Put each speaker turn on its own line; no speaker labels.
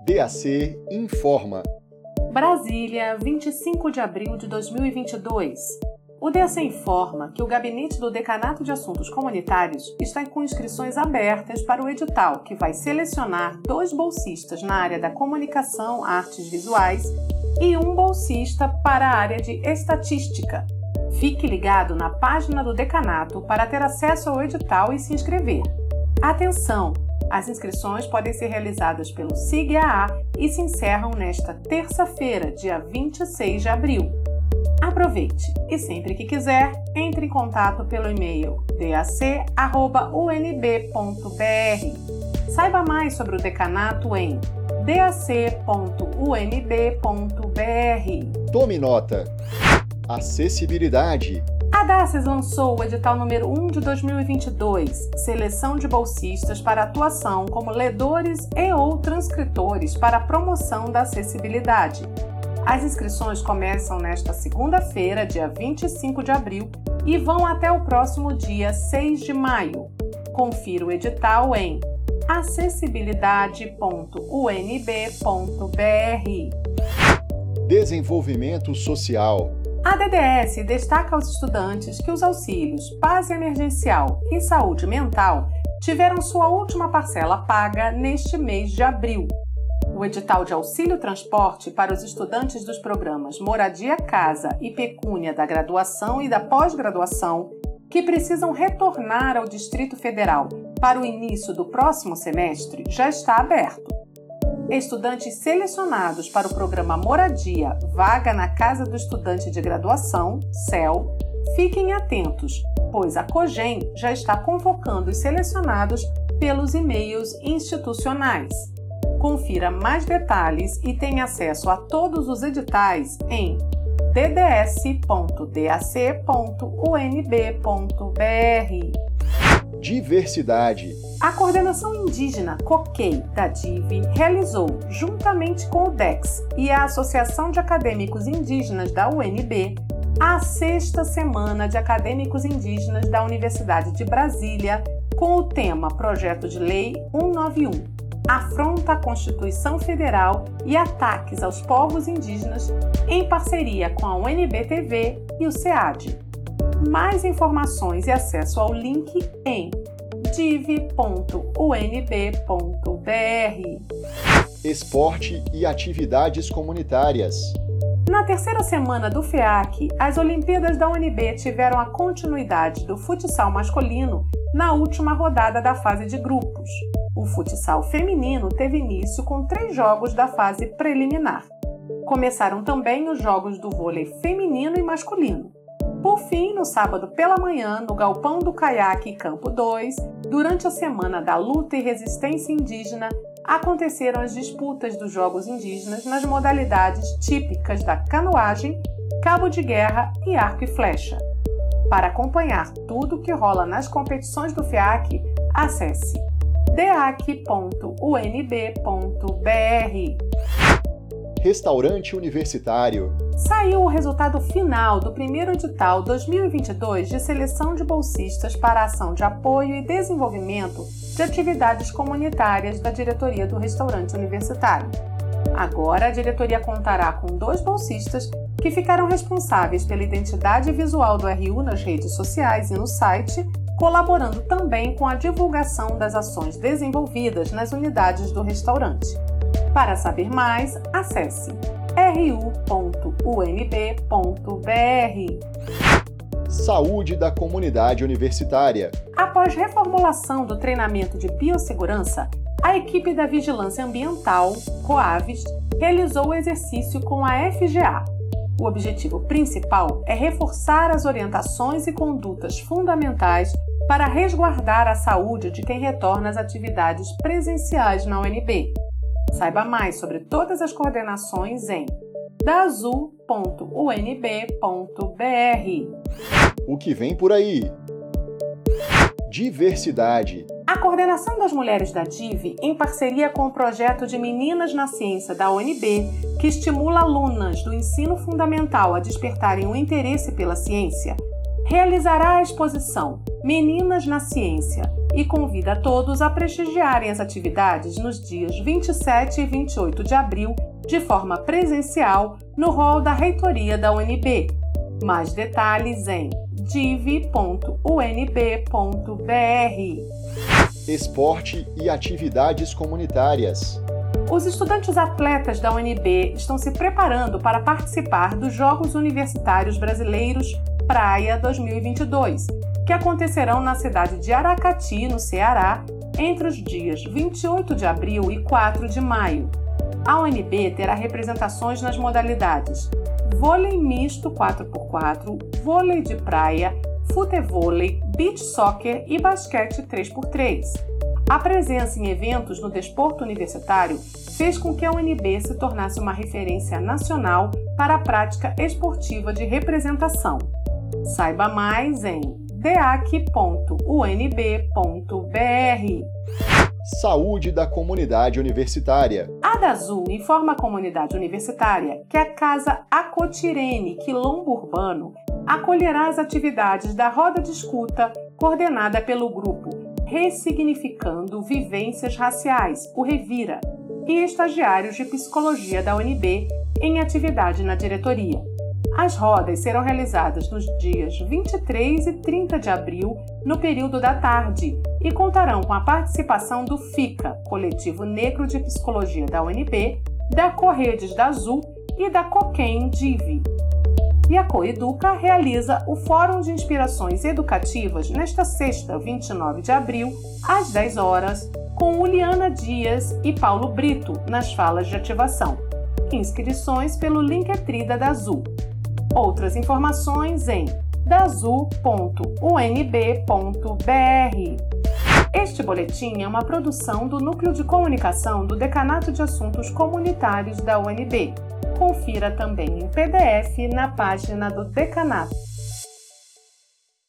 DAC informa.
Brasília, 25 de abril de 2022. O DAC informa que o Gabinete do Decanato de Assuntos Comunitários está com inscrições abertas para o edital que vai selecionar 2 bolsistas na área da comunicação, artes visuais e 1 bolsista para a área de estatística. Fique ligado na página do Decanato para ter acesso ao edital e se inscrever. Atenção! As inscrições podem ser realizadas pelo SIG-AA e se encerram nesta terça-feira, dia 26 de abril. Aproveite e sempre que quiser, entre em contato pelo e-mail dac@unb.br. Saiba mais sobre o decanato em dac.unb.br.
Tome nota. Acessibilidade.
A DACES lançou o edital número 1 de 2022, seleção de bolsistas para atuação como ledores e ou transcritores para a promoção da acessibilidade. As inscrições começam nesta segunda-feira, dia 25 de abril, e vão até o próximo dia 6 de maio. Confira o edital em acessibilidade.unb.br.
Desenvolvimento social.
A DDS destaca aos estudantes que os auxílios Paz Emergencial e Saúde Mental tiveram sua última parcela paga neste mês de abril. O edital de auxílio transporte para os estudantes dos programas Moradia Casa e Pecúnia da graduação e da pós-graduação, que precisam retornar ao Distrito Federal para o início do próximo semestre, já está aberto. Estudantes selecionados para o programa Moradia Vaga na Casa do Estudante de Graduação, CEL, fiquem atentos, pois a COGEM já está convocando os selecionados pelos e-mails institucionais. Confira mais detalhes e tenha acesso a todos os editais em dds.dac.unb.br.
Diversidade.
A Coordenação Indígena COCEI da DIV realizou, juntamente com o DEX e a Associação de Acadêmicos Indígenas da UNB, a 6ª Semana de Acadêmicos Indígenas da Universidade de Brasília, com o tema Projeto de Lei 191, Afronta à Constituição Federal e Ataques aos Povos Indígenas, em parceria com a UNB-TV e o SEAD. Mais informações e acesso ao link em div.unb.br.
Esporte e atividades comunitárias.
Na 3ª semana do FEAC, as Olimpíadas da UNB tiveram a continuidade do futsal masculino na última rodada da fase de grupos. O futsal feminino teve início com 3 jogos da fase preliminar. Começaram também os jogos do vôlei feminino e masculino. Por fim, no sábado pela manhã, no Galpão do Caiaque Campo 2, durante a Semana da Luta e Resistência Indígena, aconteceram as disputas dos Jogos Indígenas nas modalidades típicas da canoagem, cabo de guerra e arco e flecha. Para acompanhar tudo o que rola nas competições do FEAC, acesse dac.unb.br.
Restaurante Universitário.
Saiu o resultado final do primeiro edital 2022 de seleção de bolsistas para a ação de apoio e desenvolvimento de atividades comunitárias da diretoria do restaurante universitário. Agora, a diretoria contará com 2 bolsistas que ficarão responsáveis pela identidade visual do RU nas redes sociais e no site, colaborando também com a divulgação das ações desenvolvidas nas unidades do restaurante. Para saber mais, acesse ru.unb.br.
Saúde da comunidade universitária.
Após reformulação do treinamento de biossegurança, a equipe da Vigilância Ambiental, COAVES, realizou o exercício com a FGA. O objetivo principal é reforçar as orientações e condutas fundamentais para resguardar a saúde de quem retorna às atividades presenciais na UNB. Saiba mais sobre todas as coordenações em dazu.unb.br.
O que vem por aí? Diversidade.
A coordenação das mulheres da DIV, em parceria com o projeto de Meninas na Ciência da UNB, que estimula alunas do ensino fundamental a despertarem o interesse pela ciência, realizará a exposição Meninas na Ciência, e convida a todos a prestigiarem as atividades nos dias 27 e 28 de abril, de forma presencial, no hall da reitoria da UNB. Mais detalhes em div.unb.br.
Esporte e atividades comunitárias.
Os estudantes atletas da UNB estão se preparando para participar dos Jogos Universitários Brasileiros Praia 2022, que acontecerão na cidade de Aracati, no Ceará, entre os dias 28 de abril e 4 de maio. A UNB terá representações nas modalidades vôlei misto 4x4, vôlei de praia, futevôlei, beach soccer e basquete 3x3. A presença em eventos no desporto universitário fez com que a UNB se tornasse uma referência nacional para a prática esportiva de representação. Saiba mais em deac.unb.br.
Saúde da comunidade universitária.
A DASU informa a comunidade universitária que a Casa Acotirene, Quilombo Urbano, acolherá as atividades da Roda de Escuta, coordenada pelo grupo Ressignificando Vivências Raciais, o Revira, e estagiários de psicologia da UNB em atividade na diretoria. As rodas serão realizadas nos dias 23 e 30 de abril, no período da tarde, e contarão com a participação do FICA, Coletivo Negro de Psicologia da UNB, da Corredes da Azul e da Coquem Div. E a Coeduca realiza o Fórum de Inspirações Educativas nesta sexta, 29 de abril, às 10 horas, com Uliana Dias e Paulo Brito, nas falas de ativação. Inscrições pelo Linktree da DASU. Outras informações em dasu.unb.br. Este boletim é uma produção do Núcleo de Comunicação do Decanato de Assuntos Comunitários da UNB. Confira também em PDF na página do Decanato.